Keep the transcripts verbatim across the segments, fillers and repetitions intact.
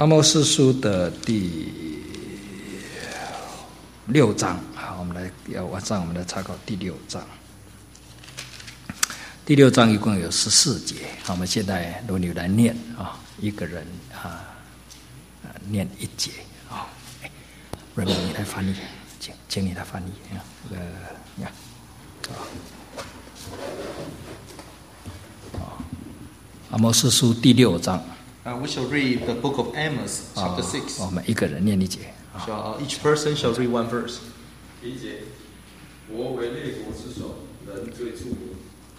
阿摩司书的第六章，好，我们来要晚上我们来查考第六章。第六章一共有十四节，好，我们现在轮流来念啊，一个人啊，念一节啊。瑞蒙，你来翻译，请请你来翻译啊。呃，你看啊，啊，阿摩司书第六章。 Uh, we shall read the book of Amos, chapter six. 我们一个人念一节。 Shall, uh, each person shall read one verse. 第一节，国为列国之首，人最著名。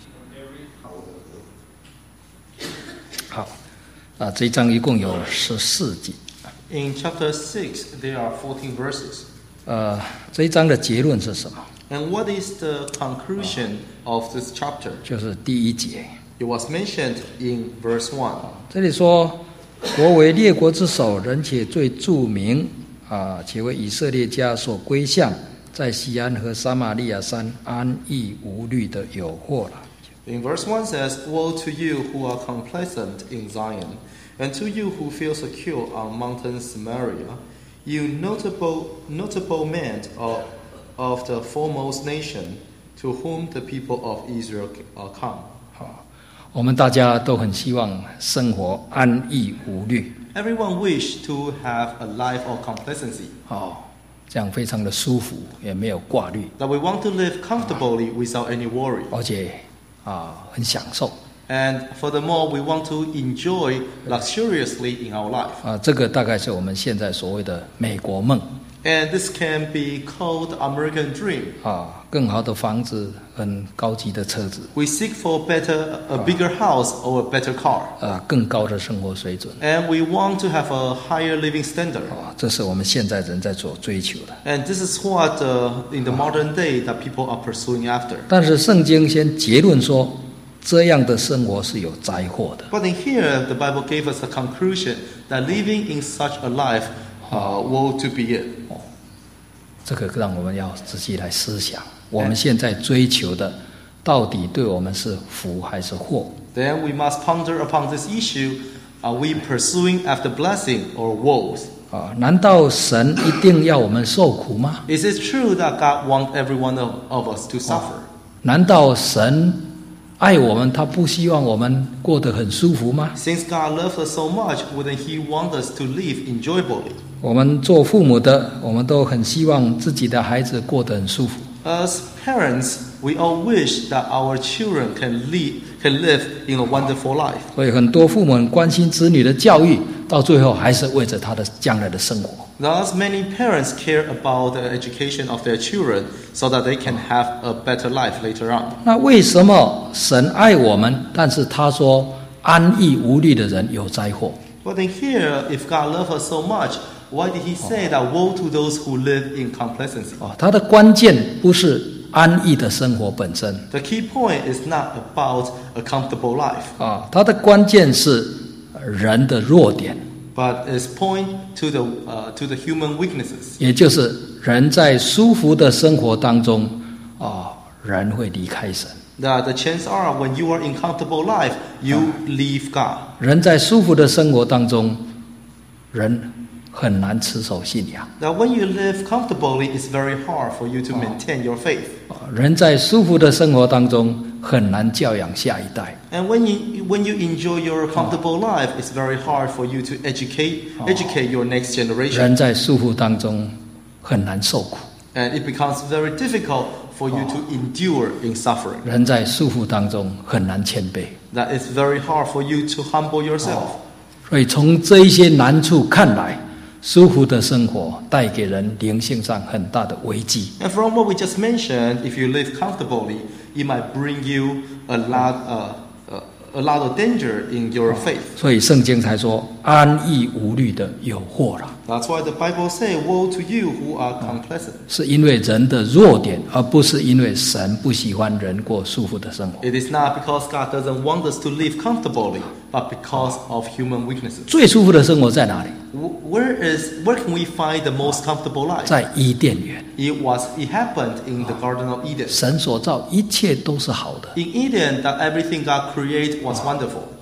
好，啊，这一章一共有十四节。 In chapter six, there are fourteen verses. 呃，这一章的结论是什么？ And what is the conclusion of this chapter? 就是第一节。 It was mentioned in verse one. 这里说，国为列国之首，人且最著名啊，且为以色列家所归向，在西安和撒玛利亚山安逸无虑的有祸了。 In verse one says, Woe to you who are complacent in Zion, and to you who feel secure on mountain Samaria, you notable notable men of, of the foremost nation, to whom the people of Israel come. 好，我们大家都很希望生活安逸无虑。 Everyone wish to have a life of complacency. 哦，这样非常的舒服，也没有挂虑， That we want to live comfortably without any worry. 而且啊很享受。 And furthermore, we want to enjoy luxuriously in our life. 啊，这个大概是我们现在所谓的美国梦。 And this can be called American dream. 啊，更好的房子，很高级的车子， We seek for better, a bigger house or a better car. 啊，更高的生活水准。 And we want to have a higher living standard. 啊，这是我们现在人在所追求的。 And this is what uh, in the modern day that people are pursuing after. 但是圣经先结论说，这样的生活是有灾祸的。 But in here, the Bible gave us a conclusion that living in such a life, uh, woe to be it. 这个让我们要仔细来思想，我们现在追求的，到底对我们是福还是祸？ Then we must ponder upon this issue. Are we pursuing after blessing or woes? 啊，难道神一定要我们受苦吗？ Is it true that God wants every one of, of us to suffer? 难道神爱我们，他不希望我们过得很舒服吗？ Since God loves us so much, wouldn't He want us to live enjoyably? 我们做父母的，我们都很希望自己的孩子过得很舒服。 As parents, we all wish that our children can live, can live in a wonderful life. 所以很多父母很关心子女的教育，到最后还是为着他的将来的生活。 Thus, many parents care about the education of their children so that they can have a better life later on. 那为什么神爱我们，但是他说安逸无虑的人有灾祸？ But in here, if God loves us so much, why did He say that woe to those who live in complacency? 哦，他的关键不是安逸的生活本身 The key point is not about a comfortable life, 啊，他的关键是人的弱点， but is point to the uh, to the human weaknesses. 也就是人在舒服的生活当中啊，人会离开神。 That the chances are when you are in comfortable life, you leave God. 人在舒服的生活当中，人很难持守信仰。 That when you live comfortably, it's very hard for you to maintain your faith. 啊，人在舒服的生活当中很难教养下一代。 And when you when you enjoy your comfortable life, it's very hard for you to educate educate your next 人 generation. 在舒服当中很难受苦， And it becomes very difficult for you to endure in suffering. 人在舒服当中很难谦卑。 That it's very hard for you to humble yourself. 所以从这一些难处看来，舒服的生活带给人灵性上很大的危机。 And from what we just mentioned, if you live comfortably, it might bring you a lot, uh, uh, a lot of danger in your faith. 所以圣经才说安逸无虑的有祸了， That's why the Bible says, "Woe to you who are complacent." 是因为人的弱点，而不是因为神不喜欢人过舒服的生活。 It is not because God doesn't want us to live comfortably, but because of human weaknesses. 最舒服的生活在哪里？ Where is where can we find the most comfortable life? 在伊甸园。 It was it happened in the Garden of Eden. 神所造一切都是好的， In Eden, that everything God created was wonderful.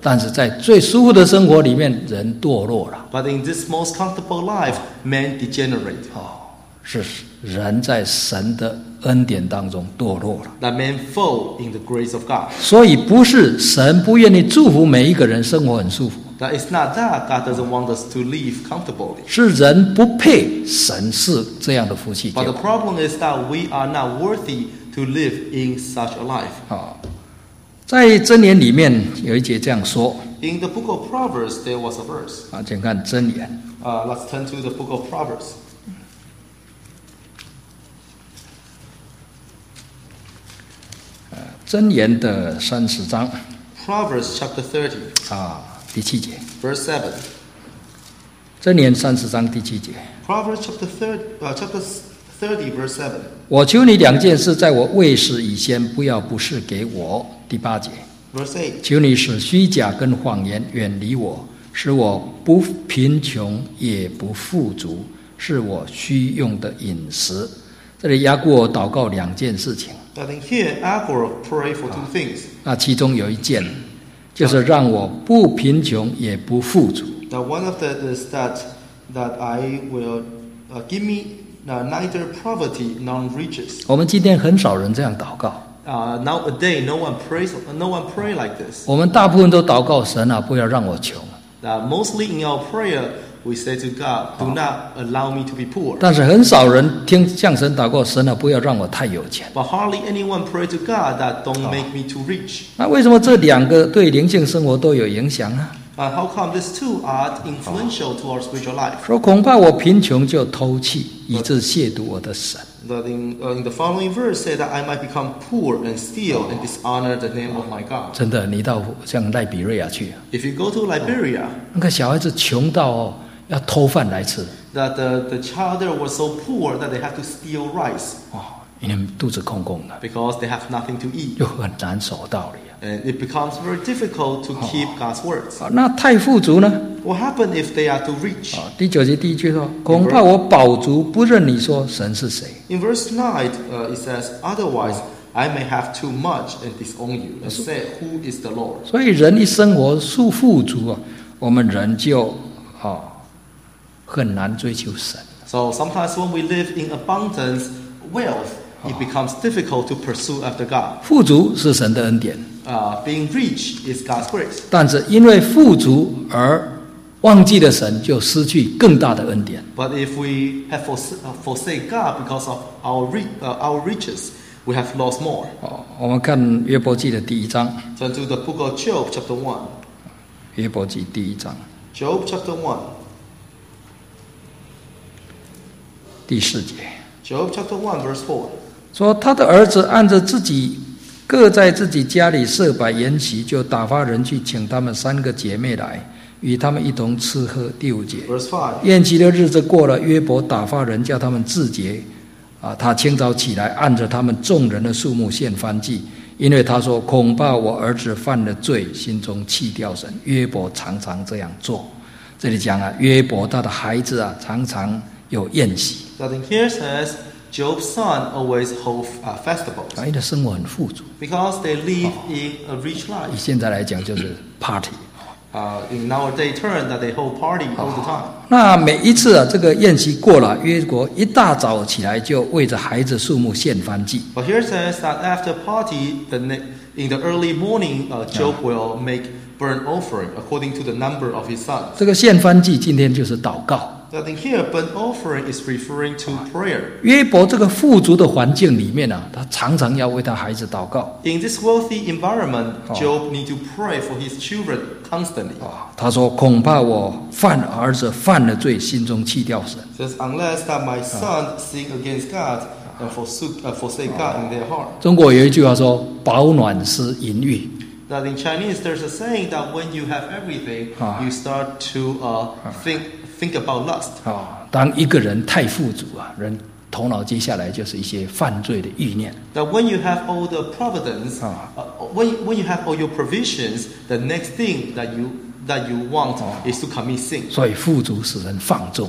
但是在最舒服的生活里面，人堕落了。 But in this most comfortable life, man degenerate. 哦，是人在神的恩典当中堕落了。 That man fall in the grace of God. 所以不是神不愿意祝福每一个人生活很舒服， That it's not that God doesn't want us to live comfortably. 是人不配神是这样的福气给 But 我 the problem is that we are not worthy to live in such a life. 啊。在箴言里面有一节这样说 In the book of Proverbs, there was a verse. 啊，请看箴言 Uh, let's turn to the book of Proverbs. 箴言的三十章 Proverbs chapter thirty, 啊第七节， verse seven. 箴言三十章第七节， Proverbs chapter thirty, uh, chapter thirty, verse seven. 我求你两件事，在我未死以前，不要不是给我。第八节， Verse eight. 求你使虚假跟谎言远离我，使我不贫穷也不富足，是我需用的饮食。这里雅各祷告两件事情， I think here Agor pray for two things. 那其中有一件就是让我不贫穷也不富足。 Now one of that is that that I will uh, give me uh, neither poverty nor riches. 我们今天很少人这样祷告， Uh, nowadays, no one prays. No one pray like this. 我们大部分都祷告神啊，不要让我穷。 Uh, mostly in our prayer, we say to God, "Do not allow me to be poor." 但是很少人听向神祷告，神啊，不要让我太有钱。 But hardly anyone pray to God that don't make me too rich. 那为什么这两个对灵性生活都有影响呢？ Uh, how come these two are influential to our spiritual life? 说恐怕我贫穷就偷窃，以致亵渎我的神。 That in, uh, in the following verse say that I might become poor and steal and dishonor the name of my God. 真的，你到像赖比瑞亚去， If you go to Liberia, 那个小孩子穷到哦，要偷饭来吃 that the, the child there was so poor that they have to steal rice 哦，因为肚子空空的， because they have nothing to eat. 又很难守道理 And it becomes very difficult to keep God's words. 啊。那太富足呢？ What happens if they are too rich? 啊，第九节第一句说，恐怕我饱足，不认你说神是谁。 In verse nine, uh, it says, "Otherwise, I may have too much and disown you, and say, Who is the Lord?" 所以人一生活富富足啊，我们人就啊很难追求神。 So sometimes when we live in abundance, wealth, it becomes difficult to pursue after God. 富足是神的恩典， Uh, being rich is God's grace. 但是因为富足而忘记了神，就失去更大的恩典。 But if we have forsa- uh, forsake God because of our ri- uh, our riches, we have lost more. 哦，我们看约伯记的第一章， Turn to the book of Job, chapter one. 约伯记第一章 Job, chapter one. 第四节 Job, chapter one, verse four. 说，他的儿子按着自己各在自己家里设摆筵席，就打发人去请他们三个姐妹来，与他们一同吃喝。第五节， Verse five. 宴席的日子过了，约伯打发人叫他们自洁。啊，他清早起来，按着他们众人的数目献燔祭，因为他说：“恐怕我儿子犯了罪，心中弃掉神。”约伯常常这样做。这里讲啊，约伯他的孩子啊，常常有宴席。 That in here says, Job's son always hold uh, festivals 啊，因为生活很富足， because they live in a rich 以 life. 现在来讲就是 party。 Uh, in nowadays term, that they hold party all the time. 那每一次啊，这个宴席过了，约伯一大早起来就为着孩子数目献燔祭。 But here it says that after party, the ne- in the early morning, uh, Job will make burnt offering according to the number of his sons. 这个献燔祭今天就是祷告。 That in here, burnt offering is referring to prayer. 约伯这个富足的环境里面啊，他常常要为他孩子祷告。 In this wealthy environment, Oh. Job need to pray for his children constantly. 啊，他说：“恐怕我犯儿子犯了罪，心中弃掉神。 Says, unless that my son sin against God and forsook, uh, forsake God in their heart. ” 中国有一句话说：“饱暖思淫欲。 That in Chinese, there's a saying that when you have everything, Ah. you start to uh, think think about lust. ” 啊，当一个人太富足啊，人头脑接下来就是一些犯罪的欲念。 That when you have all the providence, Ah. uh, when when you have all your provisions, the next thing that you that you want is to commit sin. 所以富足使人放纵。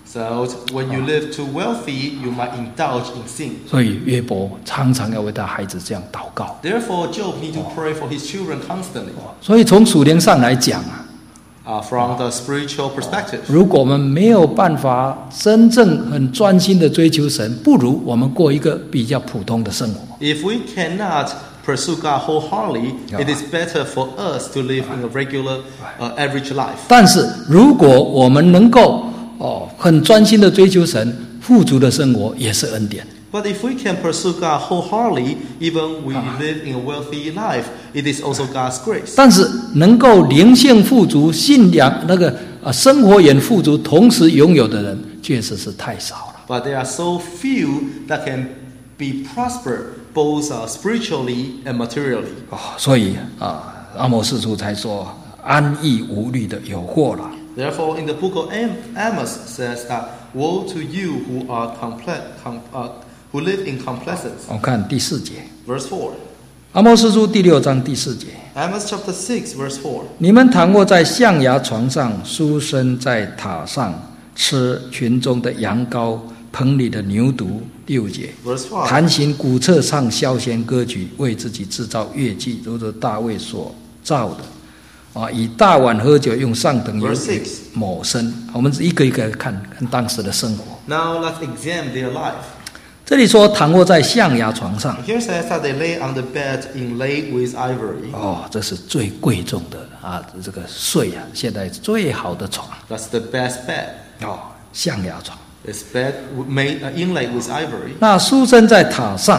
So when you live too wealthy, you might indulge in sin. 所以约伯常常要为他孩子这样祷告。 Therefore, Job needs to pray for his children constantly. 所以从属灵上来讲啊， Uh, from the spiritual perspective, 如果我们没有办法真正很专心的追求神，不如我们过一个比较普通的生活。 if we cannot pursue God wholeheartedly, it is better for us to live in a regular, uh, average life. 但是如果我们能够哦很专心的追求神，富足的生活也是恩典。 But if we can pursue God wholeheartedly, even we live in a wealthy life, it is also God's grace. 但是能够灵性富足、信仰那个啊生活也富足，同时拥有的人，确实是太少了。 But there are so few that can be prospered both uh, spiritually and materially. 哦，所以啊，阿摩司书才说安逸无虑的有祸了。 Therefore, in the book of Am- Amos says that, "Woe to you who are complex, com- uh, who live in complacence." 我看第四节， Verse four. 阿摩司书第六章第四节。 Amos chapter six, verse four. 你们躺卧在象牙床上，书生在塔上，吃群中的羊羔，棚里的牛犊。六节， Verse five. 弹琴鼓瑟唱消弦歌曲，为自己制造乐器，如同大卫所造的。啊，以大碗喝酒，用上等油 Verse six. 抹身。我们一个一个看看当时的生活。 Now let's examine their life. 这里说躺卧在象牙床上， Here says that they lay on the bed inlaid with ivory. 哦，这是最贵重的啊，这个睡啊，现在最好的床 That's the best bed. 哦，象牙床。 It's bed made uh, inlaid with ivory 那书生在塔上，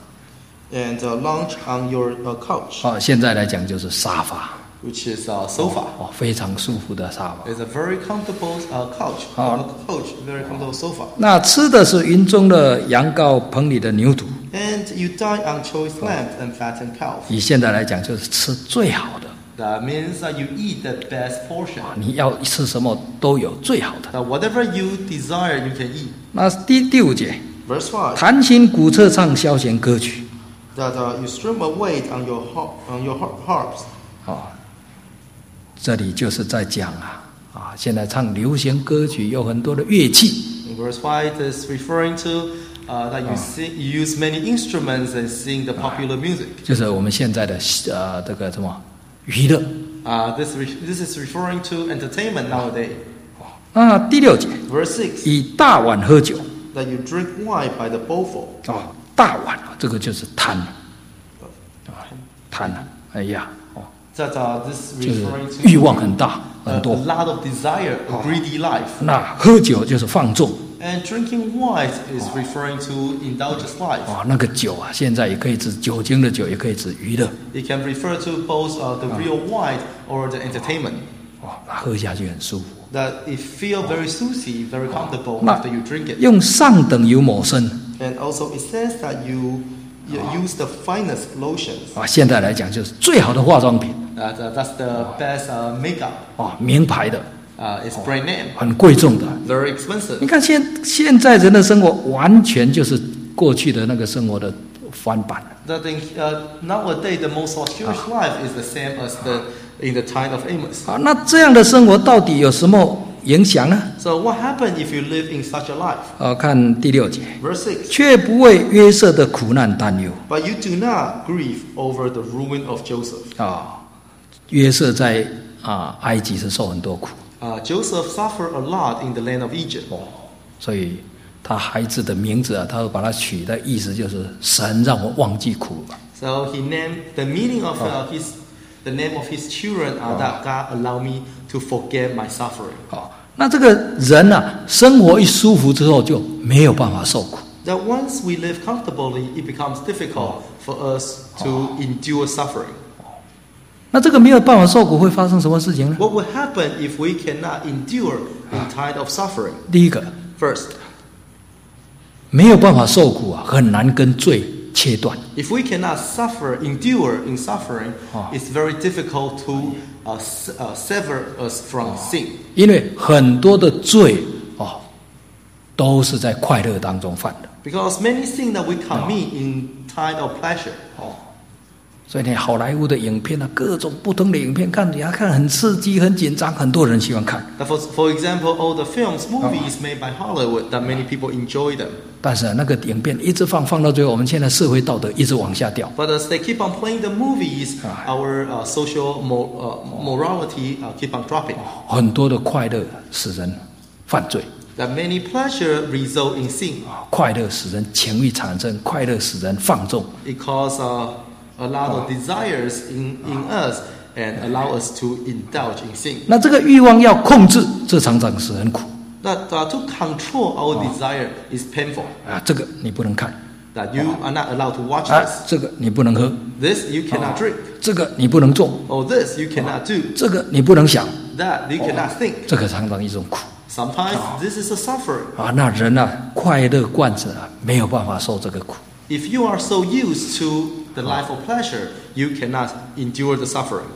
and uh, lounge on your uh, couch, 哦，现在来讲就是沙发， which is a sofa. 哦，非常舒服的沙发。 It's a very comfortable uh, couch. Oh. A couch, very comfortable sofa. 那吃的是云中的羊羔，棚里的牛犊。 And you dine on choice lambs and fattened cows. 以现在来讲，就是吃最好的。 That means that you eat the best portion. 你要吃什么都有最好的。 That whatever you desire, you can eat. 那第第五节， Verse five. 弹琴鼓瑟唱消弦歌曲。 That uh, you strum a weight on your harp, on your har- harps. 哦，这里就是在讲啊啊，现在唱流行歌曲有很多的乐器。 In verse five, is referring to uh, that you sing, you use many instruments and sing the popular music. 就是我们现在的呃这个什么娱乐。 Uh, this re- this is referring to entertainment nowadays. 那第六节， Verse six, 以大碗喝酒。 that you drink wine by the bowlful. 哦，大碗啊，这个就是贪啊，贪啊，哎呀，哦， That uh, this 就是 referring to 欲望很大 a, 很 a 多。 lot of desire, a greedy life. 那喝酒就是放纵。 And drinking wine is referring to indulgence life. 哦，那个酒啊，现在也可以指酒精的酒，也可以指娱乐。 It can refer to both uh, the real wine or the entertainment. 哦，那喝下去很舒服。 That it feel very soothy, very comfortable 那 after you drink it. 用上等油抹身 And also it says that you, you use the finest lotions. 啊，现在来讲就是最好的化妆品 Uh, that- that's the best uh, makeup. 啊，名牌的， Uh, it's brand name, 很贵重的。 very expensive. 你看现现在人的生活完全就是过去的那个生活的翻版。 That in, uh, nowadays the most luxurious life is the same as the in the time of Amos. 啊，那这样的生活到底有什么影响呢？ So what happened if you live in such a life? 啊，看第六节， Verse six. 却不为约瑟的苦难担忧 But you do not grieve over the ruin of Joseph. 啊。约瑟在啊埃及是受很多苦 Uh, Joseph suffered a lot in the land of Egypt. 哦，所以他孩子的名字啊，他会把它取的意思就是神让我忘记苦了。 So he named the meaning of uh, his the name of his children are that God allow me to forget my suffering. 好，那这个人啊，生活一舒服之后就没有办法受苦。 That once we live comfortably, it becomes difficult for us to endure suffering. 那这个没有办法受苦会发生什么事情呢？ What will happen if we cannot endure in time of suffering? 第一个， First, 没有办法受苦啊，很难跟罪切断。 if we cannot suffer, endure in suffering, Oh. it's very difficult to uh, s- uh, sever us from sin. 因为很多的罪哦，都是在快乐当中犯的。 Because many things that we commit in time of pleasure. 所以呢，好莱坞的影片啊，各种不同的影片看，你要看很刺激、很紧张，很多人喜欢看。 For, for example, all the films, movies made by Hollywood that many people enjoy them. 但是、啊、那个影片一直放放到最后，我们现在社会道德一直往下掉。 But as they keep on playing the movies, our uh, social mo- uh, morality uh, keep on dropping. 很多的快乐使人犯罪， That many pleasure result in sin. 快乐使人情欲产生，快乐使人放纵。 It causes uh, a lot of desires in, in us and allow us to indulge in sin. 那这个欲望要控制，这常常使人苦 That uh, to control our desire is painful. 啊！这个你不能看 That you are not allowed to watch 啊， this. 这个你不能喝， This you cannot drink. 这个你不能做， Or this you cannot do. 这个你不能想， That you cannot think. 这个常常一种苦 Sometimes this is a suffering. 啊！那人啊，快乐惯着啊，没有办法受这个苦。 If you are so used to the life of pleasure, you cannot endure the suffering.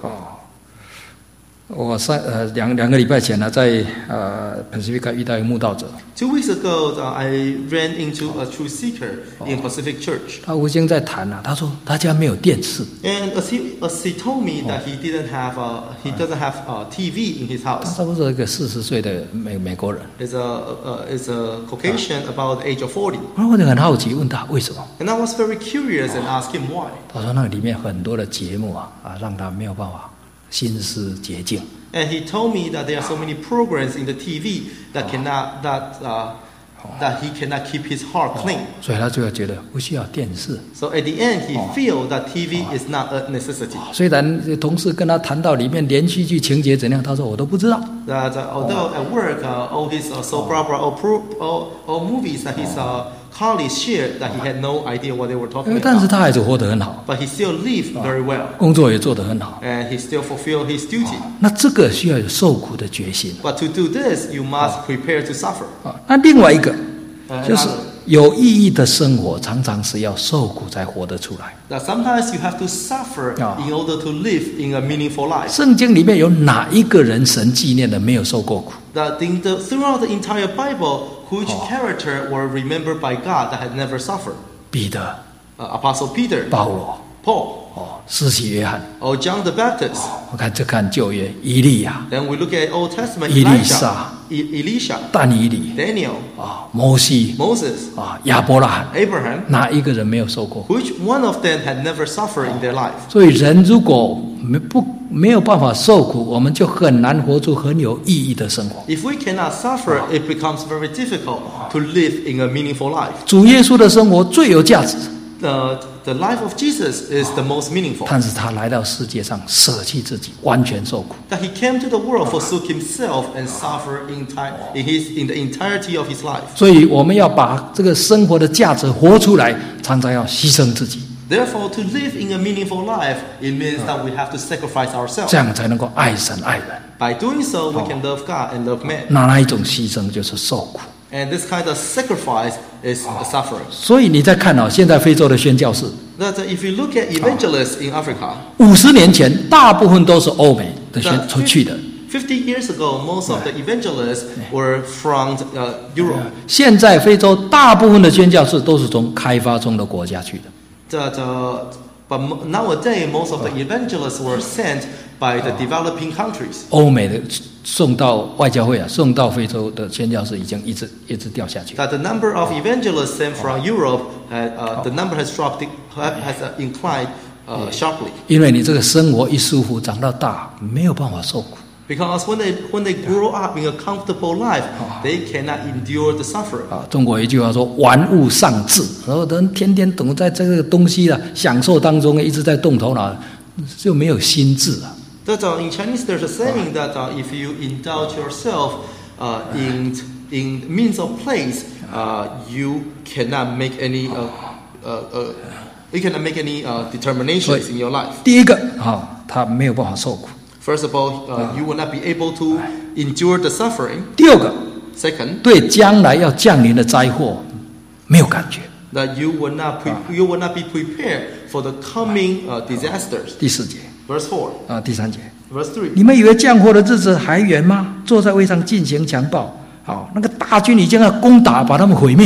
我上呃两两个礼拜前呢，在呃 Pacifica 遇到一个慕道者， Two weeks ago, uh, I ran into a truth seeker in Pacific Church. 他无经在谈啊，他说他家没有电视， And as he, as he told me that he didn't have a, he doesn't have a T V in his 他 house. 差不多一个四十岁的美美国人。 Is a uh, is a Caucasian about the age of forty. 然后我就很好奇，问他为什么？ And I was very curious and asked him why. 他说那里面很多的节目啊啊，让他没有办法心思洁净。 And he told me that there are so many programs in the T V that cannot that uh, that he cannot keep his heart clean. 所以他最后觉得不需要电视。 So at the end, he feel that T V is not a necessity. 虽然同事跟他谈到里面连续剧情节怎样，他说我都不知道。 That uh, although at work, uh, all his uh, soap opera or, pro, or, or movies that his uh, colleagues shared, that he had no idea what they were talking 但是 about. 他还是活得很好， But he still lived very well, 工作也做得很好。 and he still fulfilled his duty. 那这个需要有受苦的决心 But to do this, you must prepare to suffer. 啊。那另外一个 Uh, 就是有意义的生活，常常是要受苦才活得出来。 That sometimes you have to suffer Yeah. in order to live in a meaningful life. 圣经里面有哪一个人神纪念的没有受过苦？ That in the, throughout the entire Bible, which character were remembered by God that had never suffered? 彼得、 Uh, Apostle Peter, 保罗、 Paul, 哦，施洗约翰。 or John the Baptist. 我看这看旧约，以利亚、 Then we look at Old Testament, Elisha. Elijah, E- Elisha, 但以理 Daniel, 啊、摩西 Moses, 啊、亚伯拉罕， Abraham. 哪一个人没有受过苦？ Which one of them had never suffered in their life? 所以人如果没不没有办法受苦，我们就很难活出很有意义的生活。 If we cannot suffer, it becomes very difficult to live in a meaningful life. 主耶稣的生活最有价值， The, the life of Jesus is the most meaningful. 但是他来到世界上舍弃自己，完全受苦。 That he came to the world, forsook himself, and suffered entire, in, his, in the entirety of his life. 所以我们要把这个生活的价值活出来，常常要牺牲自己， Therefore, to live in a meaningful life, it means that we have to sacrifice 这 ourselves. 样才能够爱神爱人。 By doing so, we can love God and love man. 那那一种牺牲就是受苦。 And this kind of sacrifice is a suffering. 所以你再看啊，现在非洲的宣教士， That uh, if you look at evangelists in Africa, 五十年前大部分都是欧美的宣出去的， fifty years ago, most of the evangelists were from uh, Europe. 现在非洲大部分的宣教士都是从开发中的国家去的。 That, uh, but mo- nowadays, most of the evangelists were sent by the developing countries. 欧美的送到外教会啊，送到非洲的宣教士已经一直一直掉下去。 That the number of evangelists sent from Europe, had, uh, the number has dropped, has uh, inclined uh, sharply. 因为你这个生活一舒服，长到大没有办法受苦。 Because when they when they grow up in a comfortable life, they cannot endure the suffering. 啊，中国有一句话说“玩物丧志”，然后人天天等在这个东西啊享受当中，一直在动头脑，就没有心智啊。 That uh, in Chinese there's a saying that uh, if you indulge yourself uh, in in means of place, uh, you cannot make any uh, uh, uh, you cannot make any uh, determinations in your life. 第一个啊，他没有办法受苦； First of all, uh, you will not be able to endure the suffering. 第二个， Second, 对将来要降临的灾祸没有感觉； that you will not pre- you will not be prepared for the coming uh, disasters. 第四节 Verse four, 啊，第三节， verse three. 你们以为降祸的日子还远吗？坐在位上进行强暴，好，那个大军已经要攻打，把他们毁灭了。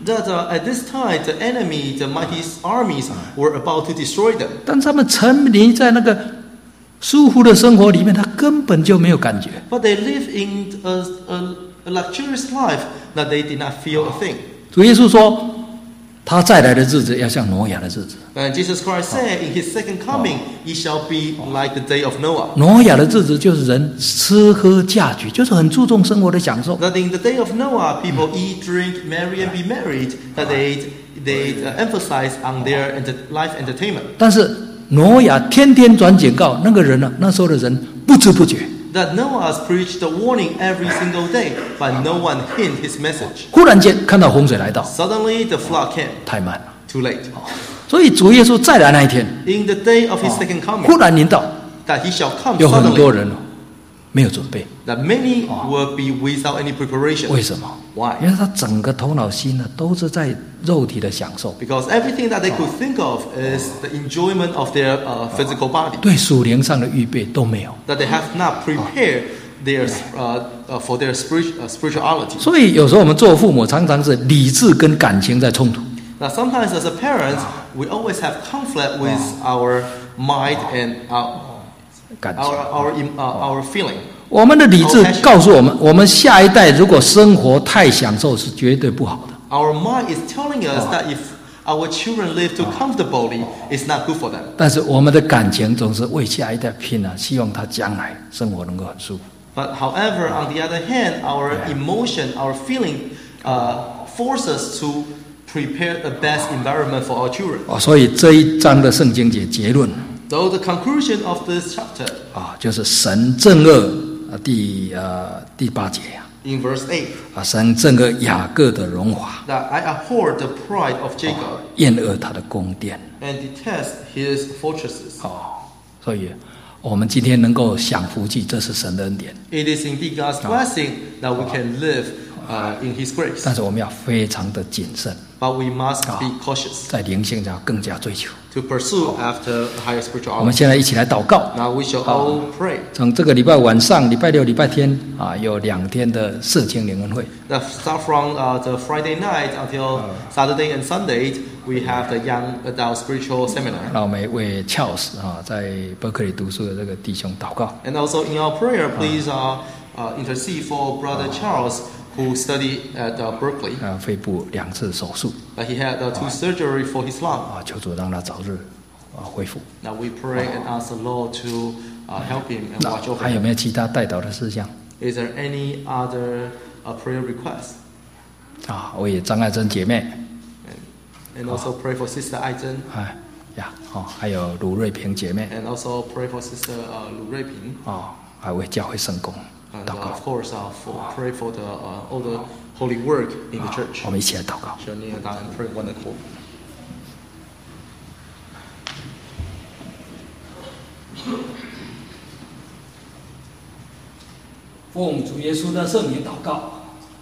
that uh, at this time the enemy, the mighty armies were about to destroy them. 但他们沉迷在那个舒服的生活里面，他根本就没有感觉。 But they live in a, a, a luxurious life that they did not feel a thing. 主耶稣说，他再来的日子要像挪亚的日子。 And Jesus Christ said, in his second coming, it shall be like the day of Noah. 挪亚的日子就是人吃喝嫁娶，就是很注重生活的享受。 That in the day of Noah, people eat, drink, marry, and be married. That they they uh, emphasize on their enter, life entertainment. 但是挪亚天天转警告，那个人呢、啊，那时候的人不知不觉， That Noah has preached the warning every single day, but no one heard his message. 忽然间看到洪水来到， Suddenly, the flood came. 太慢了。 Too late. 所以主耶稣再来那一天， In the day of his second 忽 coming, 然临到， that he shall come 有很多 suddenly. 人哦没有准备。 That many will be without any preparation. 为什么？ Why? 因为他整个头脑心呢都是在肉体的享受， Because everything that they could think of is the enjoyment of their uh, physical body. 对属灵上的预备都没有。 That they have not prepared their, uh, uh, for their spirit, uh, spirituality. 所以有时候我们做父母常常是理智跟感情在冲突。 Now, sometimes as a parent, we always have conflict with our mind and our 感情 our our, em- uh, our feeling. 我们的理智告诉我们，我们下一代如果生活太享受是绝对不好的。 Our mind is telling us that if our children live too comfortably, it's not good for them. 但是我们的感情总是为下一代拼啊，希望他将来生活能够很舒服。 But however, on the other hand, our emotion, our feeling, uh, force us to prepare the best environment for our children. 哦，所以这一章的圣经节结论 So the conclusion of this chapter 啊，就是神憎恶啊第呃第八节啊 in verse eight, 啊，神憎恶雅各的荣华， that I abhor the pride of Jacob 厌恶他的宫殿。 and detest his fortresses. 哦，所以我们今天能够享福气，这是神的恩典。 It is indeed God's blessing that we can live uh, in His grace. 但是我们要非常的谨慎， But we must be cautious 在灵性上更加追求。 to pursue after higher 我们 spirituality. 现在一起来祷告。 Now we shall all pray. 从这个礼拜晚上、礼拜六、礼拜天啊，有两天的社青灵恩会。 That start from uh, the Friday night until Saturday and Sunday, we have the Young Adult Spiritual Seminar. 让我们为 Charles 啊，在伯克利读书的这个弟兄祷告。 And also in our prayer, please uh, uh, intercede for Brother Charles, who studied at uh, Berkeley. 啊，肺部两次手术 That he had uh, two surgery for his lung. 啊，求主让他早日啊恢复。 Now we pray and ask the Lord to uh, help him and 那 watch over 还有 him. 没有其他代祷的事项 Is there any other uh, prayer request? 啊？我也张爱珍姐妹 And also pray for Sister Aizen. 哎呀，哦，还有卢瑞平姐妹 And also pray for Sister uh, Lu Ruiping. 哦，还为教会圣工 And 祷 uh, 告 of。course, uh, for, pray for the uh, all the holy work in the church. 我们一起来祷告。 Shall kneel down and pray one accord. 奉主耶稣的圣名祷告。